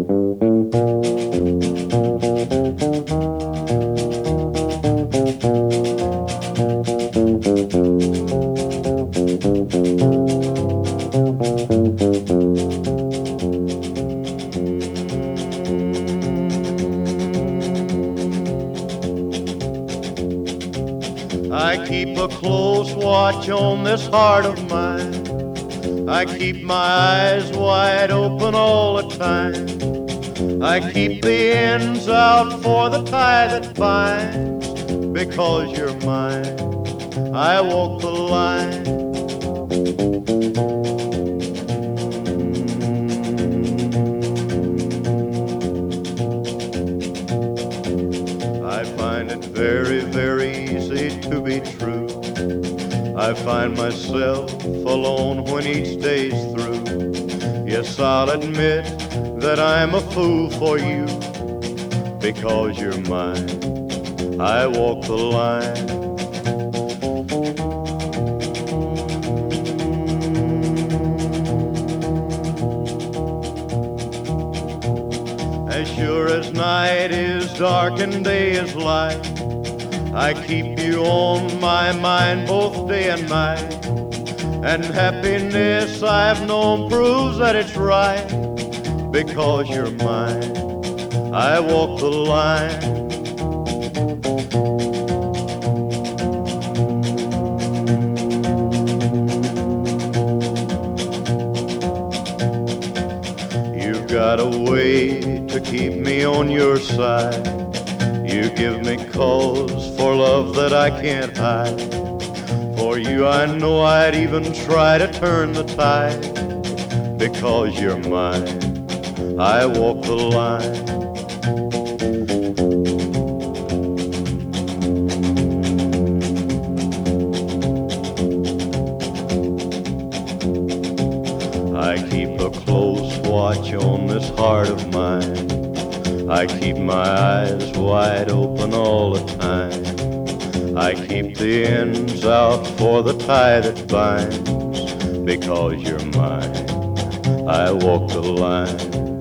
I keep a close watch on this heart of mine. I keep my eyes wide open all the time. I keep the ends out for the tie that binds. Because you're mine, I walk the line. I find it very, very easy to be true. I find myself alone when each day's through. Yes, I'll admit that I'm a fool for you. Because you're mine, I walk the line. As sure as night is dark and day is light, I keep you on my mind both day and night. And happiness I've known proves that it's right. Because you're mine, I walk the line. You've got a way to keep me on your side. You give me cause for love that I can't hide. For you I know I'd even try to turn the tide. Because you're mine, I walk the line. I keep a close watch on this heart of mine. I keep my eyes wide open all the time. I keep the ends out for the tie that binds. Because you're mine, I walk the line.